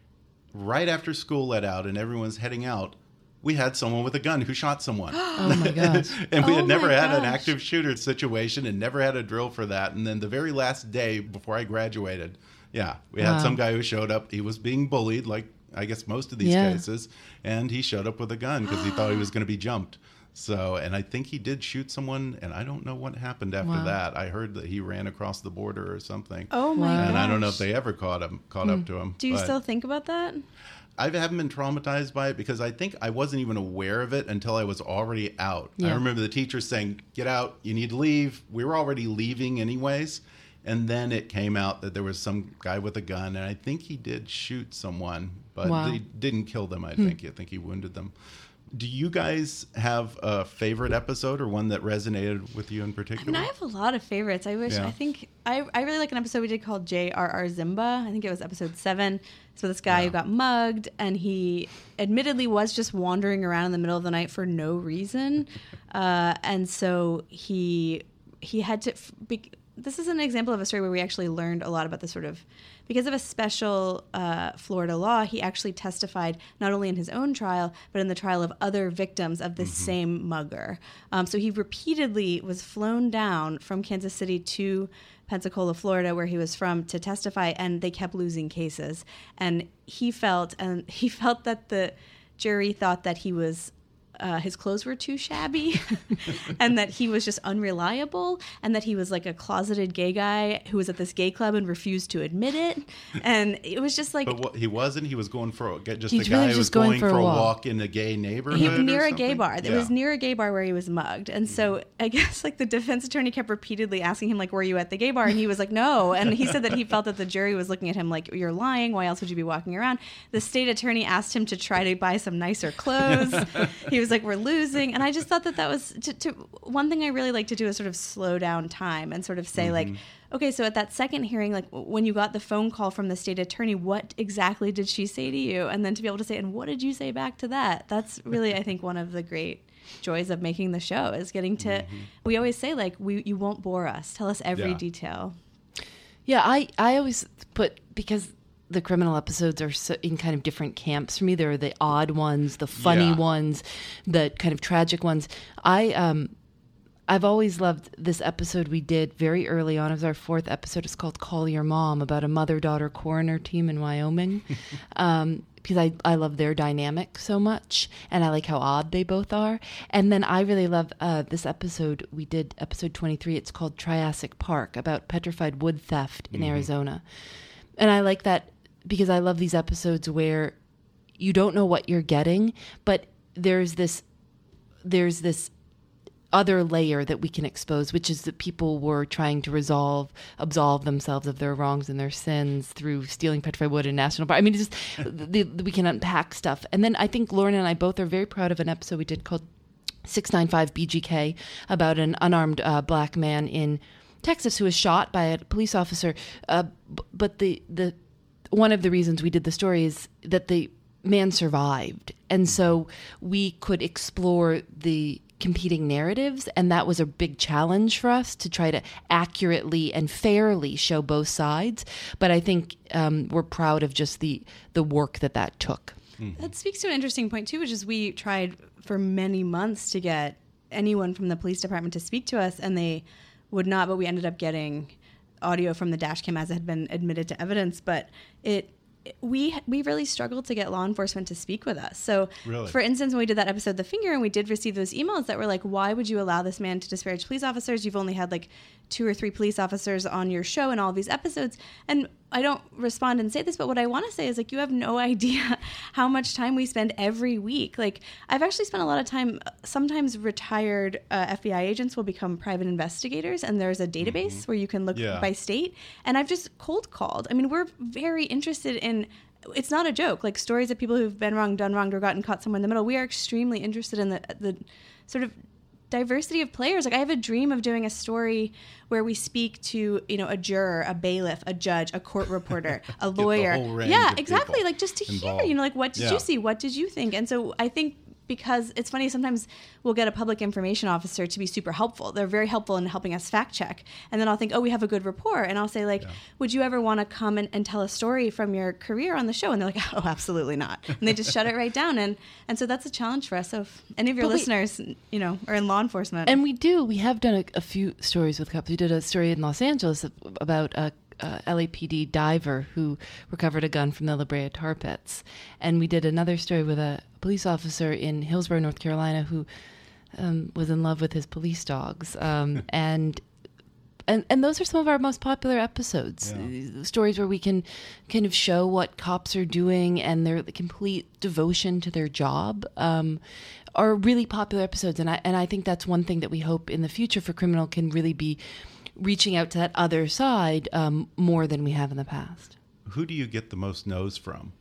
Speaker 4: right after school let out and everyone's heading out, we had someone with a gun who shot someone.
Speaker 5: Oh my gosh.
Speaker 4: And we
Speaker 6: Oh
Speaker 4: had never
Speaker 6: my
Speaker 4: had an
Speaker 6: gosh.
Speaker 4: active shooter situation and never had a drill for that. And then the very last day before I graduated, yeah, we had
Speaker 5: Wow.
Speaker 4: some guy who showed up. He was being bullied, like I guess most of these
Speaker 5: Yeah.
Speaker 4: cases. And he showed up with a gun because he thought he was going to be jumped. So, and I think he did shoot someone, and I don't know what happened after
Speaker 5: Wow.
Speaker 4: that. I heard that he ran across the border or something.
Speaker 6: Oh my
Speaker 5: Wow.
Speaker 6: gosh.
Speaker 4: And I don't know if they ever caught him, caught up to him.
Speaker 6: Do you
Speaker 4: but
Speaker 6: still think about that?
Speaker 4: I haven't been traumatized by it because I think I wasn't even aware of it until I was already out. I
Speaker 5: Yeah.
Speaker 4: remember the teacher saying, "Get out, you need to leave." We were already leaving anyways. And then it came out that there was some guy with a gun, and I think he did shoot someone, but
Speaker 5: Wow.
Speaker 4: he didn't kill them, I think. I think he wounded them. Do you guys have a favorite episode or one that resonated with you in
Speaker 6: I
Speaker 4: particular?
Speaker 6: mean, I have a lot of favorites. I wish,
Speaker 4: Yeah.
Speaker 6: I think, I, I really like an episode we did called J R R Zimba. I think it was episode seven. So this guy
Speaker 4: Yeah.
Speaker 6: who got mugged, and he admittedly was just wandering around in the middle of the night for no reason. uh, and so he, he had to, f- be, this is an example of a story where we actually learned a lot about the sort of, because of a special uh, Florida law, he actually testified not only in his own trial, but in the trial of other victims of this same mugger. Um, so he repeatedly was flown down from Kansas City to Pensacola, Florida, where he was from, to testify, and they kept losing cases. And he felt, and he felt that the jury thought that he was Uh, his clothes were too shabby and that he was just unreliable and that he was like a closeted gay guy who was at this gay club and refused to admit it. And it was just like,
Speaker 4: But what, he wasn't. He was going for a- just
Speaker 5: He's
Speaker 4: a guy
Speaker 5: really
Speaker 4: who was
Speaker 5: just going
Speaker 4: going
Speaker 5: for
Speaker 4: for
Speaker 5: a
Speaker 4: a
Speaker 5: walk.
Speaker 4: walk in a gay neighborhood.
Speaker 6: he was
Speaker 4: or
Speaker 6: near a gay
Speaker 4: something?
Speaker 6: bar. It
Speaker 4: Yeah.
Speaker 6: was near a gay bar where he was mugged. And so I guess like the defense attorney kept repeatedly asking him like, were you at the gay bar? And he was like, no. And he said that he felt that the jury was looking at him like, you're lying. Why else would you be walking around? The state attorney asked him to try to buy some nicer clothes. He was He's like, we're losing. And I just thought that that was to, to one thing I really like to do is sort of slow down time and sort of say mm-hmm. like, okay, so at that second hearing, like when you got the phone call from the state attorney, what exactly did she say to you? And then to be able to say, and what did you say back to that? That's really, I think, one of the great joys of making the show is getting to, mm-hmm. we always say like, we you won't bore us. Tell us every yeah. detail.
Speaker 5: Yeah, I, I always put, because the criminal episodes are so in kind of different camps for me. There are the odd ones, the funny yeah. ones, the kind of tragic ones. I, um, I've always loved this episode we did very early on. It was our fourth episode. It's called Call Your Mom, about a mother-daughter coroner team in Wyoming. um, because I, I love their dynamic so much, and I like how odd they both are. And then I really love uh, this episode. We did episode twenty-three. It's called Triassic Park, about petrified wood theft in mm-hmm. Arizona. And I like that because I love these episodes where you don't know what you're getting, but there's this there's this other layer that we can expose, which is that people were trying to resolve, absolve themselves of their wrongs and their sins through stealing petrified wood in national park. I mean, it's just the, the, we can unpack stuff. And then I think Lauren and I both are very proud of an episode we did called six ninety-five B G K about an unarmed uh, black man in Texas who was shot by a police officer. Uh, b- but the the one of the reasons we did the story is that the man survived, and so we could explore the competing narratives, and that was a big challenge for us to try to accurately and fairly show both sides. But I think um, we're proud of just the the work that that took.
Speaker 6: Mm-hmm. That speaks to an interesting point too, which is we tried for many months to get anyone from the police department to speak to us, and they would not. But we ended up getting audio from the dash cam as it had been admitted to evidence. But it. We we really struggled to get law enforcement to speak with us. So, really? For instance, when we did that episode, The Finger, and we did receive those emails that were like, why would you allow this man to disparage police officers? You've only had like two or three police officers on your show in all of these episodes. And I don't respond and say this, but what I want to say is like, you have no idea how much time we spend every week. Like, I've actually spent a lot of time, sometimes retired uh, F B I agents will become private investigators, and there's a database mm-hmm. where you can look yeah. by state. And I've just cold called. I mean, we're very interested in, it's not a joke, like stories of people who've been wrong, done wrong, or gotten caught somewhere in the middle. We are extremely interested in the the sort of diversity of players. Like, I have a dream of doing a story where we speak to, you know, a juror, a bailiff, a judge, a court reporter, a lawyer.
Speaker 4: The whole range
Speaker 6: yeah,
Speaker 4: of
Speaker 6: exactly. Like, just to
Speaker 4: involved.
Speaker 6: hear, you know, like, what did
Speaker 4: yeah.
Speaker 6: you see? What did you think? And so I think, because it's funny, sometimes we'll get a public information officer to be super helpful. They're very helpful in helping us fact check. And then I'll think, oh, we have a good rapport. And I'll say, like, yeah. would you ever want to come and, and tell a story from your career on the show? And they're like, oh, absolutely not. And they just shut it right down. And and so that's a challenge for us. So if any of your but listeners, we, you know, are in law enforcement.
Speaker 5: And we do. We have done a, a few stories with cops. We did a story in Los Angeles about a Uh, L A P D diver who recovered a gun from the La Brea tar pits. And we did another story with a police officer in Hillsborough, North Carolina, who um, was in love with his police dogs. Um, and, and and those are some of our most popular episodes. Yeah. Stories where we can kind of show what cops are doing and their complete devotion to their job um, are really popular episodes. And I, and I think that's one thing that we hope in the future for Criminal can really be reaching out to that other side um, more than we have in the past.
Speaker 4: Who do you get the most no's from?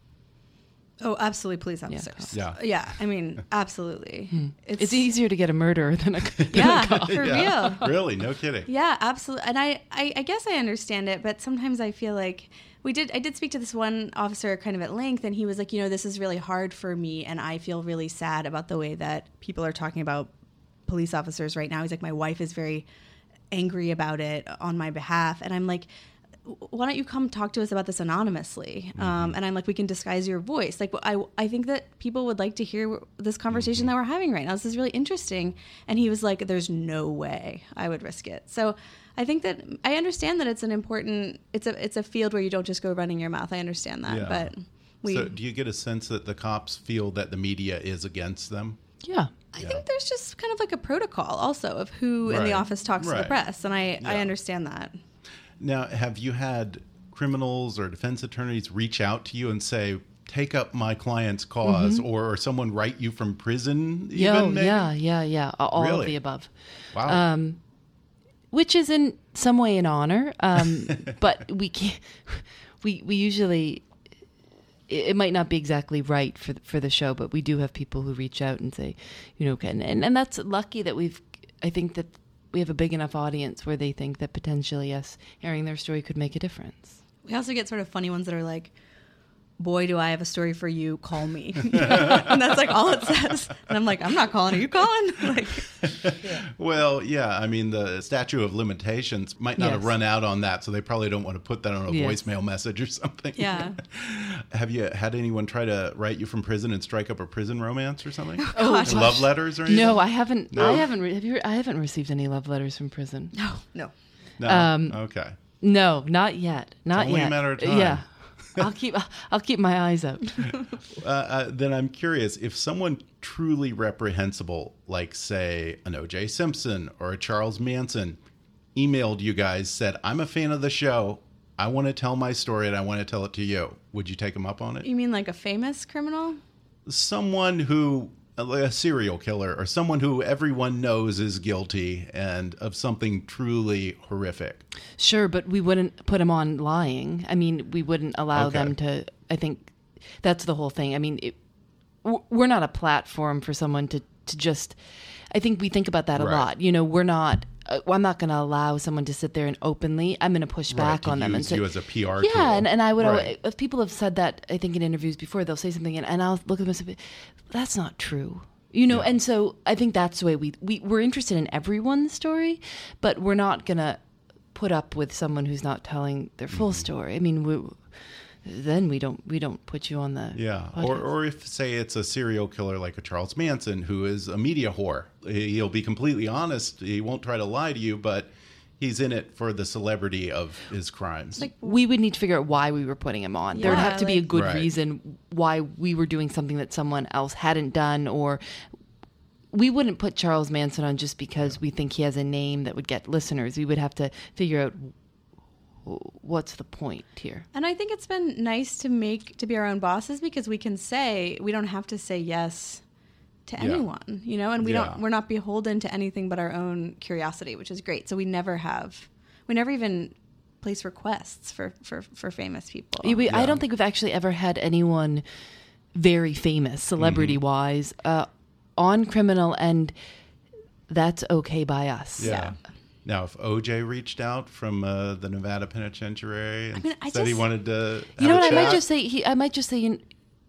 Speaker 6: Oh, absolutely, police officers.
Speaker 4: Yeah,
Speaker 6: yeah. yeah I mean, absolutely.
Speaker 5: Hmm. It's, it's easier to get a murderer than a than
Speaker 6: yeah,
Speaker 5: a cop.
Speaker 6: for
Speaker 4: yeah.
Speaker 6: real.
Speaker 4: Really, no kidding.
Speaker 6: Yeah, absolutely. And I, I, I guess I understand it, but sometimes I feel like we did. I did speak to this one officer kind of at length, and he was like, you know, this is really hard for me, and I feel really sad about the way that people are talking about police officers right now. He's like, my wife is very angry about it on my behalf. And I'm like, why don't you come talk to us about this anonymously? Mm-hmm. Um, and I'm like, we can disguise your voice. Like, I, I think that people would like to hear this conversation mm-hmm. that we're having right now. This is really interesting. And he was like, there's no way I would risk it. So I think that I understand that it's an important, it's a, it's a field where you don't just go running your mouth. I understand that.
Speaker 4: Yeah.
Speaker 6: But we,
Speaker 4: so do you get a sense that the cops feel that the media is against them?
Speaker 5: Yeah.
Speaker 6: I
Speaker 4: yeah.
Speaker 6: think there's just kind of like a protocol also of who
Speaker 4: right.
Speaker 6: in the office talks
Speaker 4: right.
Speaker 6: to the press. And I,
Speaker 4: yeah.
Speaker 6: I understand that.
Speaker 4: Now, have you had criminals or defense attorneys reach out to you and say, take up my client's cause, mm-hmm. or, or someone write you from prison?
Speaker 5: Yeah,
Speaker 4: even, maybe?
Speaker 5: yeah, yeah, yeah. All
Speaker 4: really?
Speaker 5: of the above.
Speaker 4: Wow.
Speaker 5: Um, which is in some way an honor, um, but we can't, we we usually it, it might not be exactly right for the, for the show, but we do have people who reach out and say, you know, and, and, and that's lucky that we've, I think that we have a big enough audience where they think that potentially us airing their story could make a difference.
Speaker 6: We also get sort of funny ones that are like, boy, do I have a story for you, call me. And that's like all it says. And I'm like, I'm not calling, are you calling? Like,
Speaker 4: yeah. Well, yeah, I mean, the statute of limitations might not yes. have run out on that, so they probably don't want to put that on a yes. voicemail message or something.
Speaker 6: Yeah.
Speaker 4: Have you had anyone try to write you from prison and strike up a prison romance or something?
Speaker 6: Oh, gosh.
Speaker 4: Love letters or anything?
Speaker 5: No, I haven't.
Speaker 4: No?
Speaker 5: I haven't. Re- have you? I haven't received any love letters from prison.
Speaker 6: No, no.
Speaker 4: No?
Speaker 5: Um,
Speaker 4: okay.
Speaker 5: No, not yet. Not
Speaker 4: it's only
Speaker 5: yet.
Speaker 4: a matter of time.
Speaker 5: Yeah. I'll keep I'll keep my eyes out.
Speaker 4: uh, uh, then I'm curious, if someone truly reprehensible, like say an O J Simpson or a Charles Manson, emailed you guys, said, I'm a fan of the show, I want to tell my story and I want to tell it to you, would you take them up on it?
Speaker 6: You mean like a famous criminal?
Speaker 4: Someone who, a serial killer, or someone who everyone knows is guilty and of something truly horrific.
Speaker 5: Sure, but we wouldn't put them on lying. I mean, we wouldn't allow
Speaker 4: okay.
Speaker 5: them to, I think that's the whole thing. I mean, it, we're not a platform for someone to, to just, I think we think about that a
Speaker 4: right.
Speaker 5: lot. You know, we're not, uh, I'm not going to allow someone to sit there and openly, I'm going to push back
Speaker 4: right,
Speaker 5: on them and say,
Speaker 4: you as a P R
Speaker 5: yeah,
Speaker 4: tool.
Speaker 5: and, and I would,
Speaker 4: right.
Speaker 5: always, if people have said that, I think in interviews before, they'll say something and, and I'll look at them and say, that's not true. You know, yeah. and so I think that's the way we, we, we're interested in everyone's story, but we're not going to put up with someone who's not telling their full mm-hmm. story. I mean, we, then we don't we don't put you on the
Speaker 4: yeah.
Speaker 5: podcast.
Speaker 4: Or or if say it's a serial killer like a Charles Manson who is a media whore, he'll be completely honest. He won't try to lie to you, but he's in it for the celebrity of his crimes.
Speaker 5: Like we would need to figure out why we were putting him on.
Speaker 6: Yeah,
Speaker 5: there would have to
Speaker 6: like,
Speaker 5: be a good
Speaker 4: right.
Speaker 5: reason why we were doing something that someone else hadn't done, or we wouldn't put Charles Manson on just because yeah. we think he has a name that would get listeners. We would have to figure out what's the point here.
Speaker 6: And I think it's been nice to make to be our own bosses, because we can say, we don't have to say yes to
Speaker 4: yeah.
Speaker 6: anyone, you know, and we
Speaker 4: yeah.
Speaker 6: don't, we're not beholden to anything but our own curiosity, which is great. So we never have, we never even place requests for, for, for famous people.
Speaker 5: We,
Speaker 4: yeah.
Speaker 5: I don't think we've actually ever had anyone very famous, celebrity mm-hmm. wise, uh, on Criminal, and that's okay by us.
Speaker 4: Yeah.
Speaker 6: yeah.
Speaker 4: Now, if O J reached out from uh, the Nevada Penitentiary and I mean, I
Speaker 6: just,
Speaker 4: said he wanted to,
Speaker 5: you know
Speaker 4: have
Speaker 5: what?
Speaker 4: a
Speaker 5: I
Speaker 4: chat,
Speaker 5: might just say he. I might just say. You know,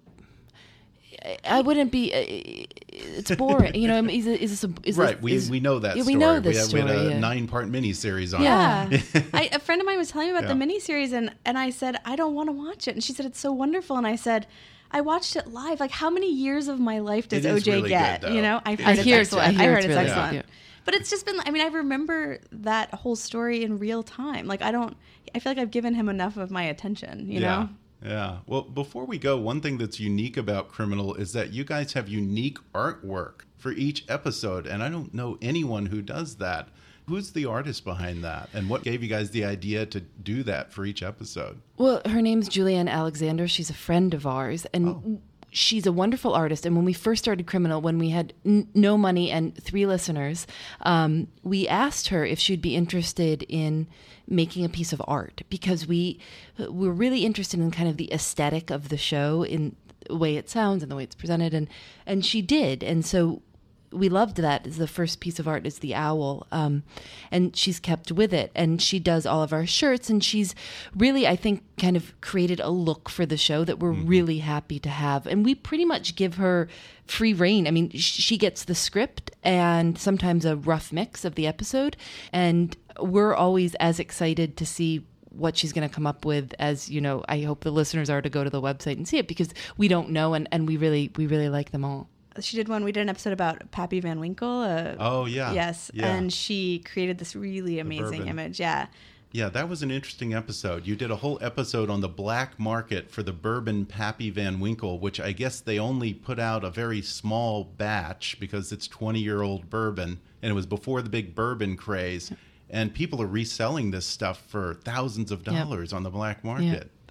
Speaker 5: I wouldn't be. Uh, it's boring, you know. I mean, is, is this a, is
Speaker 4: right?
Speaker 5: This,
Speaker 4: we
Speaker 5: is,
Speaker 4: we know that.
Speaker 5: Yeah,
Speaker 4: story.
Speaker 5: we know this
Speaker 4: we had,
Speaker 5: story.
Speaker 4: We had a
Speaker 5: yeah.
Speaker 4: nine-part miniseries on
Speaker 6: yeah.
Speaker 4: it.
Speaker 6: Yeah, I, a friend of mine was telling me about
Speaker 4: Yeah.
Speaker 6: the miniseries, and and I said I don't want to watch it, and she said it's so wonderful, and I said I watched it live. Like, how many years of my life does
Speaker 4: It is
Speaker 6: O J
Speaker 4: really
Speaker 6: get?
Speaker 4: good,
Speaker 6: You know,
Speaker 4: though.
Speaker 6: I've
Speaker 4: I
Speaker 6: heard it's
Speaker 5: hear it's-
Speaker 6: excellent.
Speaker 5: I hear
Speaker 6: heard
Speaker 5: it's
Speaker 6: it's
Speaker 5: really
Speaker 6: excellent.
Speaker 5: good.
Speaker 6: But it's just been, I mean, I remember that whole story in real time. Like, I don't, I feel like I've given him enough of my attention, you
Speaker 4: yeah.
Speaker 6: know?
Speaker 4: Yeah. Well, before we go, one thing that's unique about Criminal is that you guys have unique artwork for each episode, and I don't know anyone who does that. Who's the artist behind that, and what gave you guys the idea to do that for each episode?
Speaker 5: Well, her name's Julianne Alexander. She's a friend of ours, and
Speaker 4: Oh.
Speaker 5: she's a wonderful artist. And when we first started Criminal, when we had n- no money and three listeners, um, we asked her if she'd be interested in making a piece of art, because we we're really interested in kind of the aesthetic of the show, in the way it sounds and the way it's presented, and and she did. And so we loved that. The first piece of art is the owl, um, and she's kept with it, and she does all of our shirts, and she's really, I think, kind of created a look for the show that we're mm-hmm. really happy to have. And we pretty much give her free reign. I mean, sh- she gets the script and sometimes a rough mix of the episode, and we're always as excited to see what she's going to come up with as, you know, I hope the listeners are to go to the website and see it, because we don't know, and, and we really we really like them all.
Speaker 6: She did one, we did an episode about Pappy Van Winkle. Uh,
Speaker 4: Oh, yeah.
Speaker 6: Yes.
Speaker 4: Yeah.
Speaker 6: And she created this really amazing
Speaker 4: bourbon.
Speaker 6: image. Yeah.
Speaker 4: Yeah, that was an interesting episode. You did a whole episode on the black market for the bourbon Pappy Van Winkle, which I guess they only put out a very small batch because it's twenty-year-old bourbon, and it was before the big bourbon craze. And people are reselling this stuff for thousands of dollars yep. on the black market.
Speaker 5: Yep.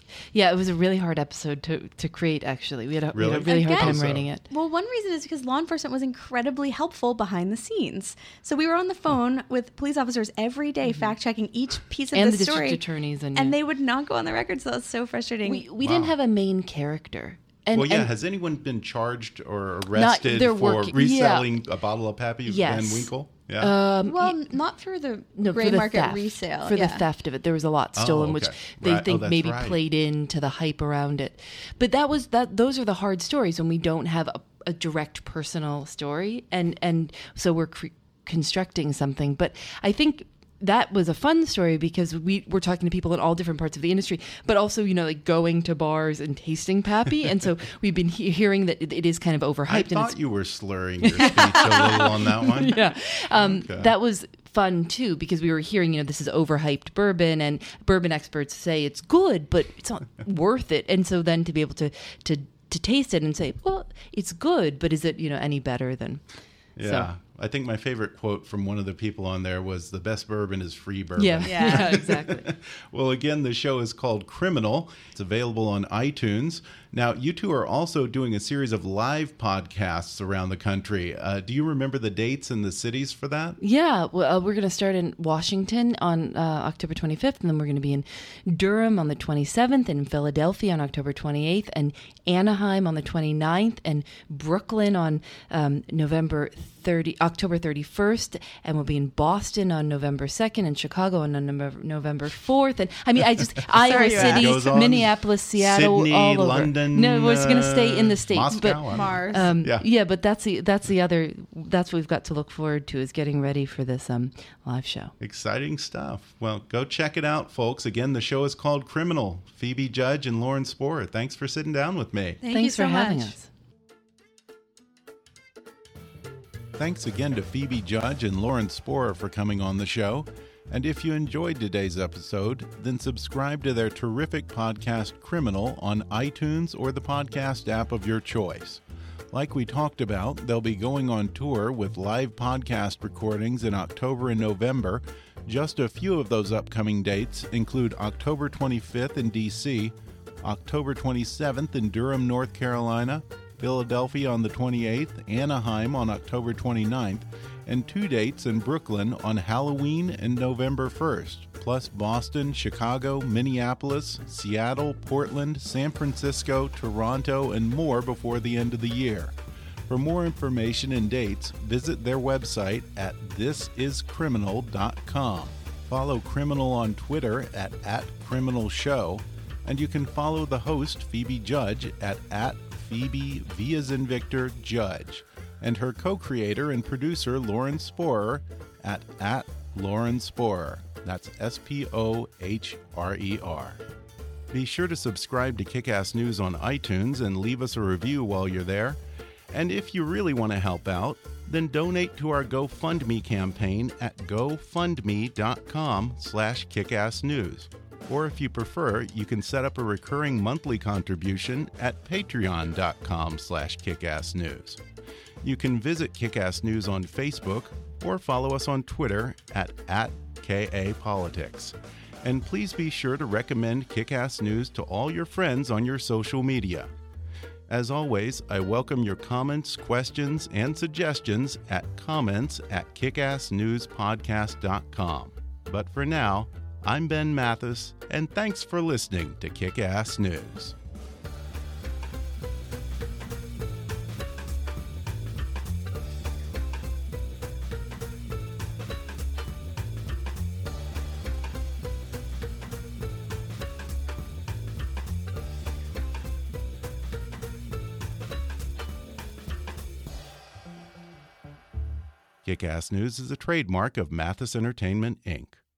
Speaker 5: Yeah, it was a really hard episode to, to create, actually. We had a
Speaker 4: Really?
Speaker 5: we had a really hard
Speaker 6: Again?
Speaker 5: time
Speaker 4: So-
Speaker 5: writing it.
Speaker 6: Well, one reason is because law enforcement was incredibly helpful behind the scenes. So we were on the phone with police officers every day, fact checking each piece of
Speaker 5: And
Speaker 6: the,
Speaker 5: the
Speaker 6: story,
Speaker 5: district attorneys. And,
Speaker 6: and they would not go on the record. So that's so frustrating.
Speaker 5: we, we
Speaker 4: Wow.
Speaker 5: didn't have a main character. And,
Speaker 4: well, yeah.
Speaker 5: and
Speaker 4: Has anyone been charged or arrested
Speaker 5: they're
Speaker 4: for
Speaker 5: working-
Speaker 4: reselling a bottle of Pappy
Speaker 5: Yes.
Speaker 4: Van Winkle? Yeah.
Speaker 5: um,
Speaker 6: well, not for the
Speaker 5: no,
Speaker 6: gray
Speaker 5: for the
Speaker 6: market
Speaker 5: theft,
Speaker 6: resale.
Speaker 5: For
Speaker 6: yeah.
Speaker 5: the theft of it. There was a lot
Speaker 4: Oh,
Speaker 5: stolen, which
Speaker 4: okay.
Speaker 5: they
Speaker 4: Right. Oh,
Speaker 5: think
Speaker 4: that's
Speaker 5: maybe
Speaker 4: right.
Speaker 5: played into the hype around it. But that was that. Those are the hard stories when we don't have a, a direct personal story, and and so we're cre- constructing something. But I think that was a fun story because we were talking to people in all different parts of the industry, but also, you know, like going to bars and tasting Pappy. And so we've been he- hearing that it, it is kind of overhyped.
Speaker 4: I
Speaker 5: and
Speaker 4: thought
Speaker 5: it's
Speaker 4: you were slurring your speech a little on that one.
Speaker 5: yeah. Um,
Speaker 4: Okay.
Speaker 5: That was fun too, because we were hearing, you know, this is overhyped bourbon, and bourbon experts say it's good, but it's not worth it. And so then to be able to, to, to taste it and say, well, it's good, but is it, you know, any better than,
Speaker 4: Yeah.
Speaker 5: so.
Speaker 4: I think my favorite quote from one of the people on there was, "The best bourbon is free bourbon."
Speaker 5: Yeah,
Speaker 6: Yeah.
Speaker 5: yeah, exactly.
Speaker 4: Well, again, the show is called Criminal. It's available on iTunes. Now, you two are also doing a series of live podcasts around the country. Uh, do you remember the dates and the cities for that?
Speaker 5: Yeah, well, uh, we're going to start in Washington on uh, October twenty-fifth, and then we're going to be in Durham on the twenty-seventh, and in Philadelphia on October twenty-eighth, and Anaheim on the twenty-ninth, and Brooklyn on um, November thirtieth, October thirty-first, and we'll be in Boston on November second, and Chicago on November, November fourth. And I mean, I just Iowa
Speaker 6: you at?
Speaker 4: Goes
Speaker 5: City,
Speaker 4: on.
Speaker 5: Minneapolis, Seattle,
Speaker 4: Sydney,
Speaker 5: all over.
Speaker 4: London,
Speaker 5: No, we're going to stay in the
Speaker 4: uh,
Speaker 5: States,
Speaker 4: Moscow,
Speaker 5: but
Speaker 4: I don't know.
Speaker 6: Mars.
Speaker 5: um,
Speaker 4: Yeah.
Speaker 5: yeah. but that's the that's the other that's what we've got to look forward to, is getting ready for this um, live show.
Speaker 4: Exciting stuff. Well, go check it out, folks. Again, the show is called Criminal. Phoebe Judge and Lauren Spohr, thanks for sitting down with me.
Speaker 6: Thank
Speaker 5: Thanks
Speaker 6: you so
Speaker 5: for having
Speaker 6: much.
Speaker 5: us.
Speaker 4: Thanks again to Phoebe Judge and Lauren Spohr for coming on the show. And if you enjoyed today's episode, then subscribe to their terrific podcast, Criminal, on iTunes or the podcast app of your choice. Like we talked about, they'll be going on tour with live podcast recordings in October and November. Just a few of those upcoming dates include October twenty-fifth in D C, October twenty-seventh in Durham, North Carolina, Philadelphia on the twenty-eighth, Anaheim on October twenty-ninth, and two dates in Brooklyn on Halloween and November first, plus Boston, Chicago, Minneapolis, Seattle, Portland, San Francisco, Toronto, and more before the end of the year. For more information and dates, visit their website at this is criminal dot com. Follow Criminal on Twitter at, at Criminal Show, and you can follow the host, Phoebe Judge, at, at Phoebe V as in Victor Judge, and her co-creator and producer, Lauren Spohr, at, at Lauren Spohr. That's S P O H R E R. Be sure to subscribe to Kick-Ass News on iTunes and leave us a review while you're there. And if you really want to help out, then donate to our GoFundMe campaign at gofundme.com slash kickassnews. Or if you prefer, you can set up a recurring monthly contribution at patreon.com slash kickassnews. You can visit Kick-Ass News on Facebook or follow us on Twitter at, at K A Politics. And please be sure to recommend Kick-Ass News to all your friends on your social media. As always, I welcome your comments, questions, and suggestions at comments at kickassnewspodcast dot com. But for now, I'm Ben Mathis, and thanks for listening to Kick-Ass News. Kick-Ass News is a trademark of Mathis Entertainment, Incorporated